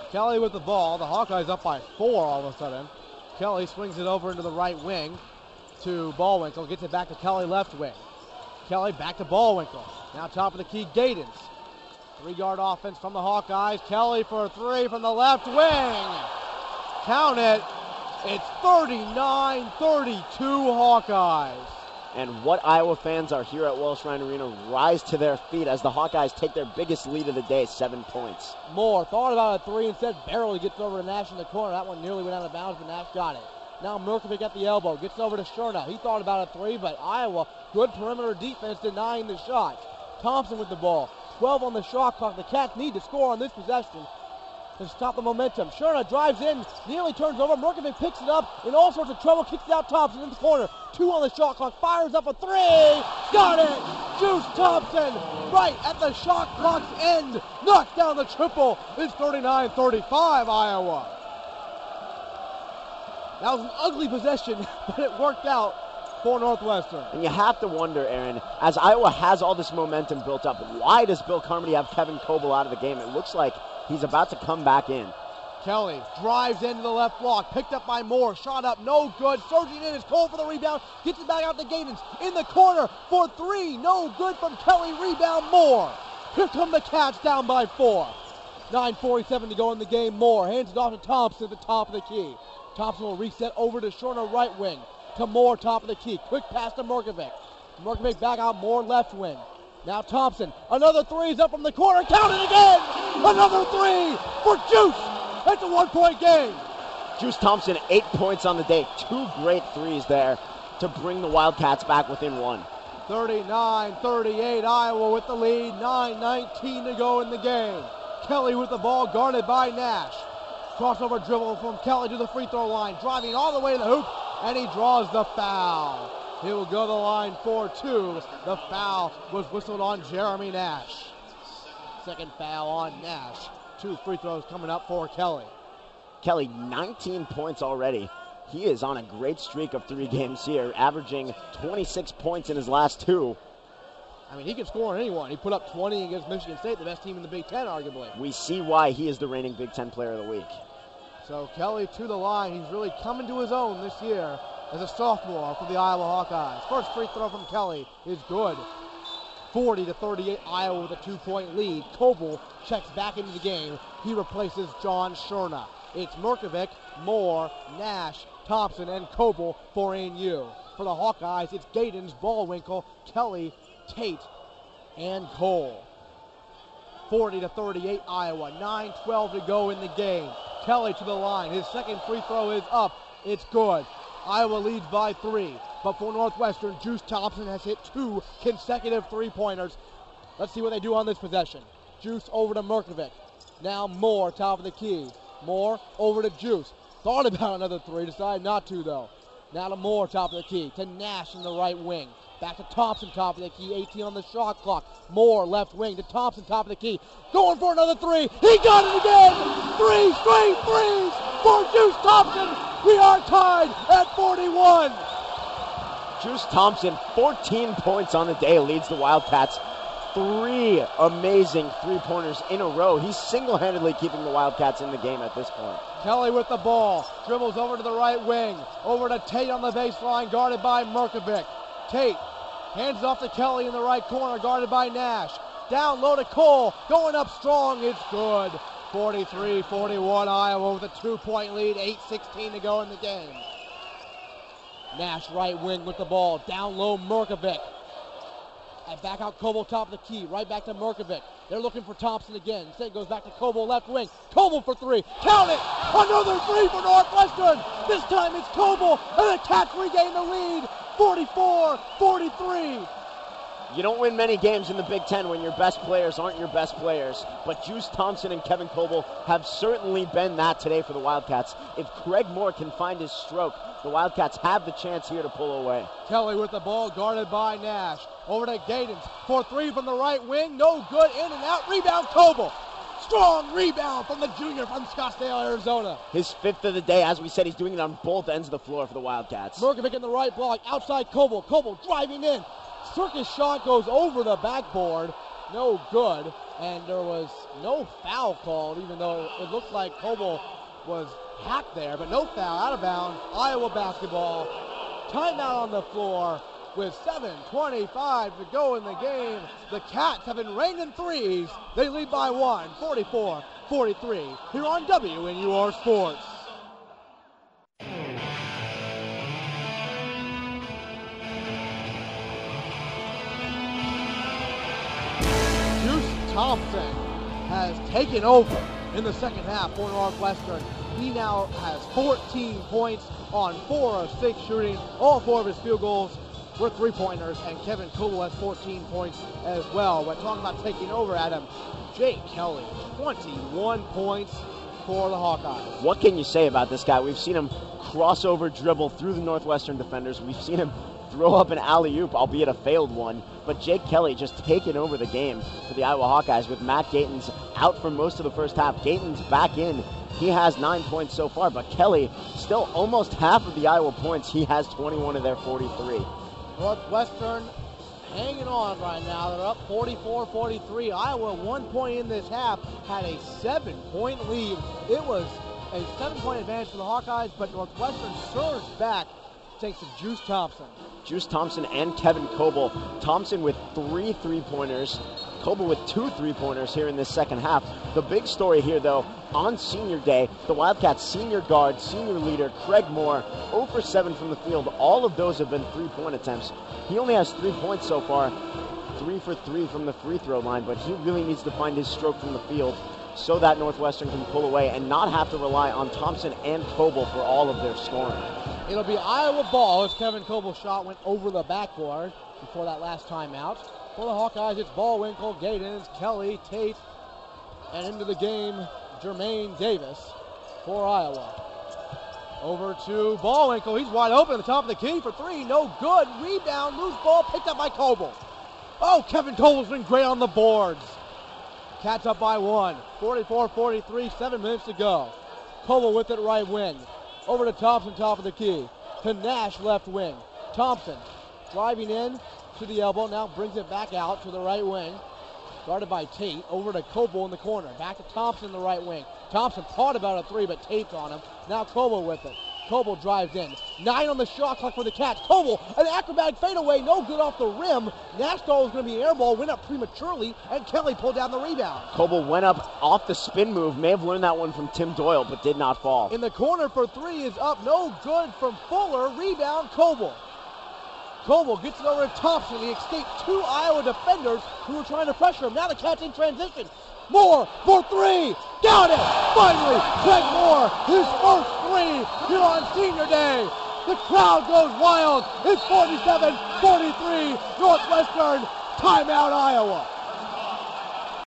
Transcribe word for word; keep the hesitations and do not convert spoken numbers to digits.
Kelly with the ball. The Hawkeyes up by four all of a sudden. Kelly swings it over into the right wing to Ballwinkle. Gets it back to Kelly left wing. Kelly back to Ballwinkle. Now top of the key, Gadens. Three-yard offense from the Hawkeyes. Kelly for a three from the left wing. Count it. It's thirty-nine thirty-two Hawkeyes. And what Iowa fans are here at Welsh Ryan Arena rise to their feet as the Hawkeyes take their biggest lead of the day, seven points. Moore thought about a three, instead barely gets over to Nash in the corner. That one nearly went out of bounds, but Nash got it. Now Merkovic at the elbow, gets over to Sherna. He thought about a three, but Iowa, good perimeter defense denying the shot. Thompson with the ball, twelve on the shot clock. The Cats need to score on this possession to stop the momentum. Sherna drives in, nearly turns over. Merkovic picks it up in all sorts of trouble, kicks it out. Thompson in the corner. Two on the shot clock, fires up a three. Got it! Juice Thompson right at the shot clock's end. Knocks down the triple. It's thirty-nine thirty-five Iowa. That was an ugly possession, but it worked out for Northwestern. And you have to wonder, Aaron, as Iowa has all this momentum built up, why does Bill Carmody have Kevin Coble out of the game? It looks like he's about to come back in. Kelly drives into the left block, picked up by Moore, shot up, no good. Surging in is Cole for the rebound, gets it back out to Gadens. In the corner for three, no good from Kelly, rebound Moore. Here come the Cats down by four. nine forty-seven to go in the game. Moore hands it off to Thompson at the top of the key. Thompson will reset over to Sherna right wing. To Moore, top of the key. Quick pass to Merkovic. Merkovic back out, Moore left wing. Now Thompson, another three is up from the corner, count it again! Another three for Juice! It's a one-point game. Juice Thompson, eight points on the day. Two great threes there to bring the Wildcats back within one. thirty-nine thirty-eight, Iowa with the lead. nine nineteen to go in the game. Kelly with the ball, guarded by Nash. Crossover dribble from Kelly to the free throw line, driving all the way to the hoop, and he draws the foul. He will go to the line for two. The foul was whistled on Jeremy Nash. Second foul on Nash. Two free throws coming up for Kelly. Kelly, nineteen points already. He is on a great streak of three games here, averaging twenty-six points in his last two. I mean, he can score on anyone. He put up twenty against Michigan State, the best team in the Big Ten, arguably. We see why he is the reigning Big Ten Player of the Week. So Kelly to the line. He's really coming to his own this year as a sophomore for the Iowa Hawkeyes. First free throw from Kelly is good. forty to thirty-eight, Iowa with a two-point lead. Coble checks back into the game. He replaces John Sherna. It's Merkovic, Moore, Nash, Thompson, and Coble for A N U. For the Hawkeyes, it's Gadens, Ballwinkle, Kelly, Tate, and Cole. forty to thirty-eight, Iowa. nine twelve to go in the game. Kelly to the line. His second free throw is up. It's good. Iowa leads by three. But for Northwestern, Juice Thompson has hit two consecutive three-pointers. Let's see what they do on this possession. Juice over to Merkovic. Now Moore, top of the key. Moore over to Juice. Thought about another three, decided not to though. Now to Moore, top of the key. To Nash in the right wing. Back to Thompson, top of the key. eighteen on the shot clock. Moore, left wing to Thompson, top of the key. Going for another three. He got it again. Three straight threes for Juice Thompson. We are tied at forty-one. Juice Thompson, fourteen points on the day, leads the Wildcats. Three amazing three-pointers in a row. He's single-handedly keeping the Wildcats in the game at this point. Kelly with the ball. Dribbles over to the right wing. Over to Tate on the baseline, guarded by Merkovic. Tate hands off to Kelly in the right corner, guarded by Nash. Down low to Cole. Going up strong. It's good. forty-three forty-one, Iowa with a two-point lead. eight sixteen to go in the game. Nash right wing with the ball. Down low, Merkovic. And back out Coble, top of the key. Right back to Merkovic. They're looking for Thompson again. Instead it goes back to Coble, left wing. Coble for three. Count it! Another three for Northwestern. This time it's Coble, and the Cats regain the lead. forty-four forty-three. You don't win many games in the Big Ten when your best players aren't your best players, but Juice Thompson and Kevin Coble have certainly been that today for the Wildcats. If Craig Moore can find his stroke, the Wildcats have the chance here to pull away. Kelly with the ball, guarded by Nash. Over to Gadens for three from the right wing. No good, in and out. Rebound, Coble. Strong rebound from the junior from Scottsdale, Arizona. His fifth of the day. As we said, he's doing it on both ends of the floor for the Wildcats. Merkovic in the right block, outside Coble. Coble driving in. Circus shot goes over the backboard. No good. and there was no foul called, even though it looked like Coble was hacked there, but no foul, out of bounds. Iowa basketball. Timeout on the floor with seven twenty-five to go in the game. The Cats have been raining threes. They lead by one, forty-four forty-three, here on W N U R Sports. Juice Thompson has taken over in the second half for Northwestern. He now has fourteen points on four of six shooting. All four of his field goals were three-pointers, and Kevin Coble has fourteen points as well. But talking about taking over, Adam, Jake Kelly, twenty-one points for the Hawkeyes. What can you say about this guy? We've seen him crossover dribble through the Northwestern defenders. We've seen him throw up an alley-oop, albeit a failed one. But Jake Kelly just taking over the game for the Iowa Hawkeyes with Matt Gatens out for most of the first half. Gatens back in. He has nine points so far, but Kelly still almost half of the Iowa points. He has twenty-one of their forty-three. Northwestern hanging on right now. They're up forty-four forty-three. Iowa, one point in this half, had a seven-point lead. It was a seven-point advantage for the Hawkeyes, but Northwestern surged back thanks to Juice Thompson. Juice Thompson and Kevin Coble. Thompson with three three-pointers. Coble with two three-pointers here in this second half. The big story here, though, on senior day, the Wildcats' senior guard, senior leader, Craig Moore, zero for seven from the field. All of those have been three-point attempts. He only has three points so far, three for three from the free throw line, but he really needs to find his stroke from the field so that Northwestern can pull away and not have to rely on Thompson and Coble for all of their scoring. It'll be Iowa ball as Kevin Coble's shot went over the backboard before that last timeout. For the Hawkeyes, it's Ballwinkle, Gatens, Kelly, Tate, and into the game, Jermaine Davis for Iowa. Over to Ballwinkle. He's wide open at the top of the key for three. No good. Rebound, loose ball, picked up by Coble. Oh, Kevin Coble's been great on the boards. Cats up by one. forty-four forty-three, seven minutes to go. Coble with it right wing. Over to Thompson, top of the key. To Nash, left wing. Thompson driving in to the elbow. Now brings it back out to the right wing. Guarded by Tate. Over to Coble in the corner. Back to Thompson, the right wing. Thompson thought about a three, but Tate's on him. Now Coble with it. Coble drives in. Nine on the shot clock for the Cats. Coble, an acrobatic fadeaway, no good off the rim. Nash thought it was going to be air ball, went up prematurely, and Kelly pulled down the rebound. Coble went up off the spin move. May have learned that one from Tim Doyle, but did not fall. In the corner for three is up, no good from Fuller. Rebound, Coble. Coble gets it over to Thompson. He escaped two Iowa defenders who were trying to pressure him. Now the Cats in transition. Moore for three. Got it. Finally, Craig Moore, his first three here on senior day. The crowd goes wild. It's forty-seven forty-three. Northwestern, timeout Iowa.